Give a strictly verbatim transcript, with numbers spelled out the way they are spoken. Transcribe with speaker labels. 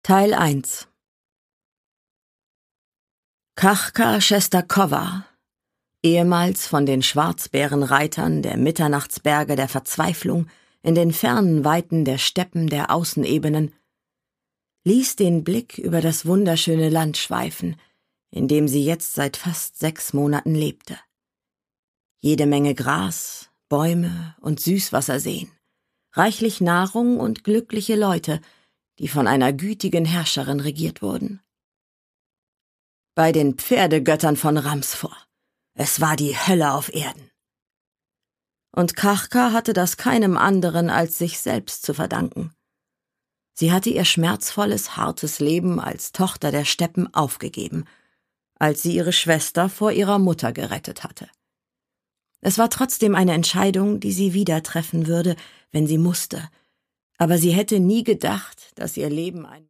Speaker 1: Teil eins. Kachka Schestakowa, ehemals von den Schwarzbärenreitern der Mitternachtsberge der Verzweiflung in den fernen Weiten der Steppen der Außenebenen, ließ den Blick über das wunderschöne Land schweifen, in dem sie jetzt seit fast sechs Monaten lebte. Jede Menge Gras, Bäume und Süßwasserseen, reichlich Nahrung und glückliche Leute, die von einer gütigen Herrscherin regiert wurden. Bei den Pferdegöttern von Ramsfor. Es war die Hölle auf Erden. Und Kachka hatte das keinem anderen als sich selbst zu verdanken. Sie hatte ihr schmerzvolles, hartes Leben als Tochter der Steppen aufgegeben, als sie ihre Schwester vor ihrer Mutter gerettet hatte. Es war trotzdem eine Entscheidung, die sie wieder treffen würde, wenn sie musste, aber sie hätte nie gedacht, dass ihr Leben ein